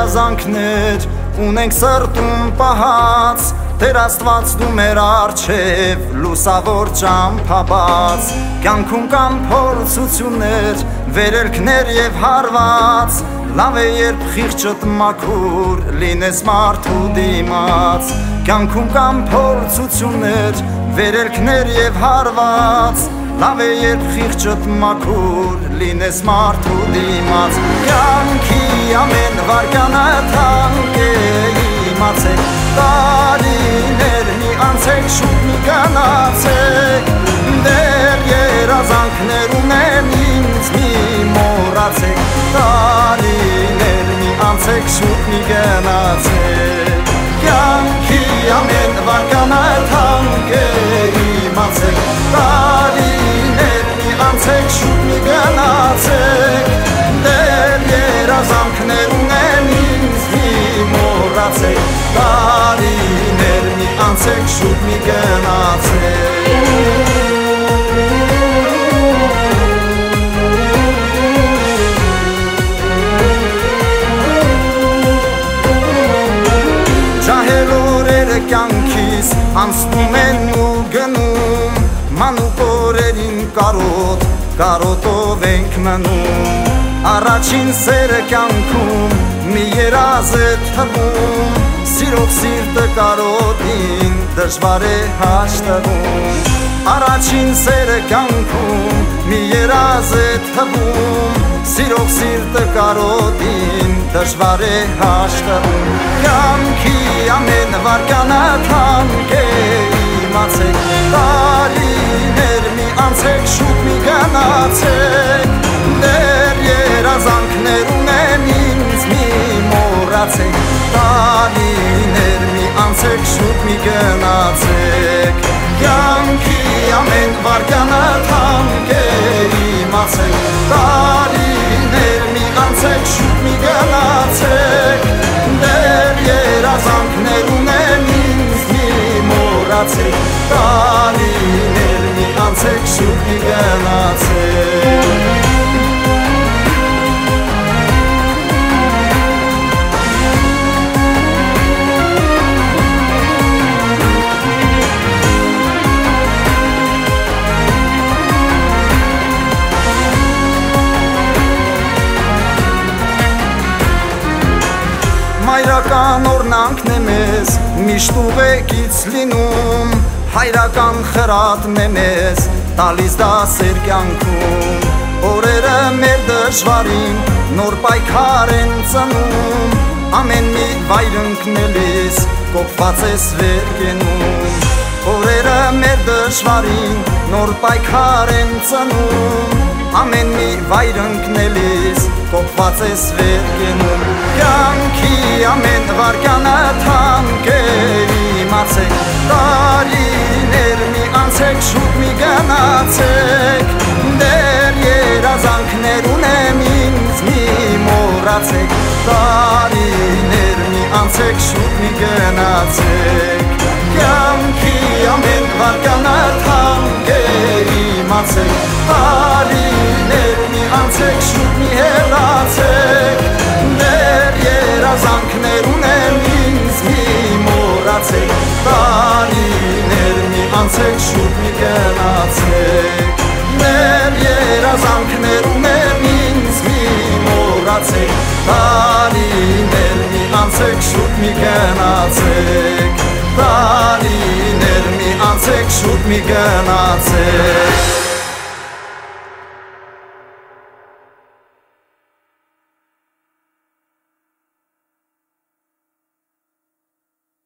երազանքներ ունենք սրտում պահած, Տեր Աստված դու մեր առջև լուսավոր ճամփաբաց, կյանքում կան փորձություններ, վերելքներ եւ հարված, լավ է երբ խիղճդ մաքուր լինես մարդու դիմաց, կյանքում կան փորձություններ, վերելքներ եւ հարված, լավ է երբ խիղճդ մաքուր լինես մարդու դիմաց, կյանքի ամեն վարկանը թանկ է իմացեք, տարիներ մի անցեք շուտ մի գնացեք, դեռ երազանքներ ունեմ ինձ մի մոռացեք, տարիներ մի անցեք շուտ մի գնացեք, կյանքի ամեն վարկանը թանկ է իմացեք, տարիներ մի անցեք շուտ մի գնացեք, դեռ երազանքներ ունեմ ինձ մի մոռացեք, տարիներ մի անցեք շուտ մի գնացեք, ջահել օրերը կյանքիս անցնում են ու գնում, մանուկ օրերին կարոտով ենք մնում, առաջին սերը կյանքում մի երազ է թվում, սիրող սիրտը կարոտին դժվար է հաշտվում, առաջին սերը կյանքում մի երազ է թվում, սիրող սիրտը կարոտին դժվար է հաշտվում, կյանքի ամեն վարկանը թանկ է իմացեք, տարիներ մի անցեք շուտ մի գնացեք, դեռ երազանքներ ունեմ ինձ մի մոռացեք, տարիներ մի անցեք շուտ մի գնացեք, կյանքի ամեն վարկանը թանկ է իմացեք, տարիներ մի անցեք շուտ մի գնացեք, դեռ երազանքներ ունեմ ինձ մի մոռացեք, տարիներ մի անցեք շուտ մի գնացեք, Հայրական օրնանքն է մեզ միշտ ուղեկից լինում, հայրական խրատն է մեզ տալիս դասեր կյանքում, օրերը մեր դժվարին նոր պայքար են ծնում, ամեն մի վայր ընկնելիս կոփված ես վեր կենում, օրերը մեր դժվարին նոր պայքար են ծնում, ամեն մի վայր ընկնելիս կոփված ես վեր կենում, կյանքի ամեն վարկանը թանկ է իմացեք, տարիներ մի անցեք շուտ մի գնացեք, դեռ երազանքներ ունեմ ինձ մի մոռացեք, տարիներ մի անցեք շուտ մի գնացեք, կյանքի ամեն վարկանը թանկ է իմացեք, տարիներ մի անցեք շուտ մի հեռացեք, դեռ երազանքներ ունեմ ինձ մի մոռացեք, տարիներ մի անցեք շուտ մի գնացեք, դեռ երազանքներ ունեմ ինձ մի մոռացեք, տարիներ մի անցեք շուտ մի գնացեք, տարիներ մի անցեք շուտ մի գնացեք